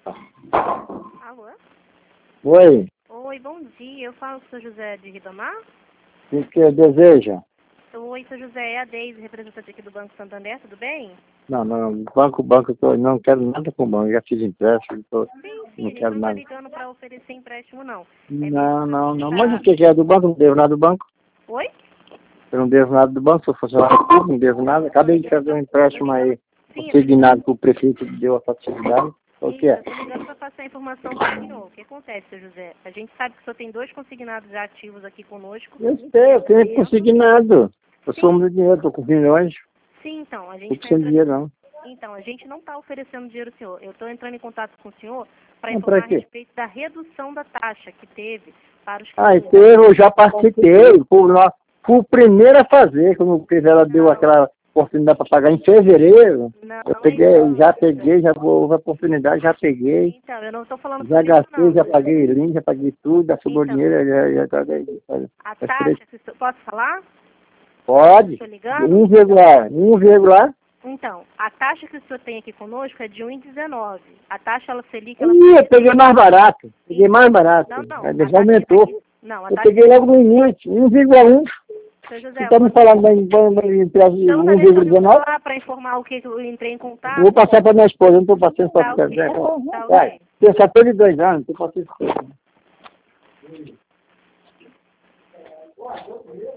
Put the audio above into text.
Alô? Oi, Oi, bom dia. Eu falo com o seu José de Ribamar? o que deseja? Oi, seu José, é a Deise, representante aqui do Banco Santander, tudo bem? Não, banco, eu não quero nada com o banco, já fiz empréstimo, Sim, não a gente quero não tá nada. ligando para oferecer empréstimo, não. É mesmo Não, pra... mas o que é do banco? Não devo nada do banco. Oi? Eu não devo nada do banco, sou funcionário público, não devo nada. Acabei de fazer um empréstimo aí, Sim, consignado que o prefeito deu a facilidade. O que eu é? tô ligando para passar a informação para o senhor. O que acontece, seu José? A gente sabe que o senhor tem 2 consignados já ativos aqui conosco. Eu sei, eu tenho consignado. Eu sou Sim, muito dinheiro, estou com milhões, sim, então, a não gente estou tá sem entrando... dinheiro não. Então, a gente não está oferecendo dinheiro ao senhor. Eu estou entrando em contato com o senhor para Não, para informar a quê? respeito da redução da taxa que teve para os Ah, clientes. eu já participei, fui o primeiro a fazer, quando ela deu aquela oportunidade para pagar em fevereiro. Não, Eu não é isso. já houve a oportunidade, já peguei, Então, eu não estou falando já sobre isso, gastei, não. já paguei link, já paguei tudo, já sobrou Então, dinheiro, já a taxa, que posso falar? Pode, Estou ligando? 1,1. Então, a taxa que o senhor tem aqui conosco é de 1,19. A taxa, ela Selic, ela... Ih, eu peguei mais barato, peguei mais barato, Não, a já taxa... aumentou. Não, a Eu taxa... peguei logo no início, 1,1. Seu Você José, está me falando em empréstimo de então, deixa eu 1,19? falar para informar o que eu entrei em contato. Vou passar para minha esposa, não estou passando Tá para ok, tá vai. ok. Tem só de 2 anos, não estou passando.